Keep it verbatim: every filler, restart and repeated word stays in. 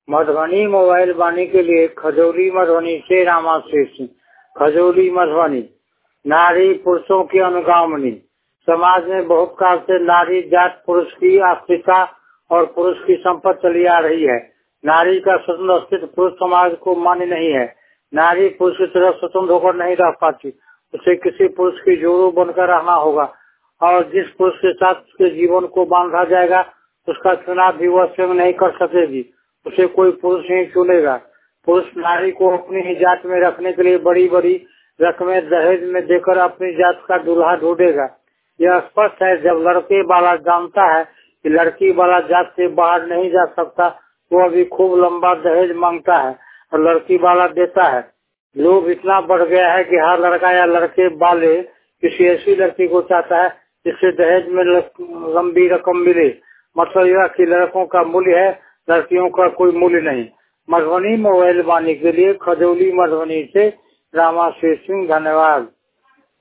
Madhubani mobile वाणी के लिए खजौली मधुबनी से रामाशीष सिंह। खजौली मधुबनी। नारी पुरुषों की अनुगामिनी। समाज में बहुत काल से नारी जात पुरुष की आस्तिकता और पुरुष की संपत्ति चली आ रही है। नारी का स्वतंत्र अस्तित्व पुरुष समाज को मान्य नहीं है। नारी पुरुष की तरफ स्वतंत्र होकर नहीं रह पाती, उसे किसी पुरुष की जोड़ू बनकर रहना होगा और जिस पुरुष के साथ उसके जीवन को बांधा जाएगा उसका चुनाव भी वह स्वयं नहीं कर सकेगी, उसे कोई पुरुष नहीं चुनेगा। पुरुष नारी को अपनी ही जात में रखने के लिए बड़ी बड़ी रकमें दहेज में देकर अपनी जात का दूल्हा ढूंढेगा। यह स्पष्ट है, जब लड़के वाला जानता है कि लड़की वाला जात से बाहर नहीं जा सकता, वो अभी खूब लंबा दहेज मांगता है और लड़की वाला देता है। लोभ इतना बढ़ गया है कि हर लड़का या लड़के वाले किसी ऐसी लड़की को चाहता है जिससे दहेज में लंबी रकम मिले। मतलब यह कि लड़कों का मूल्य है, लड़कियों का कोई मूल्य नहीं। मधुबनी मोबाइल वाणी के लिए खजौली मधुबनी से रामाशीष सिंह। धन्यवाद।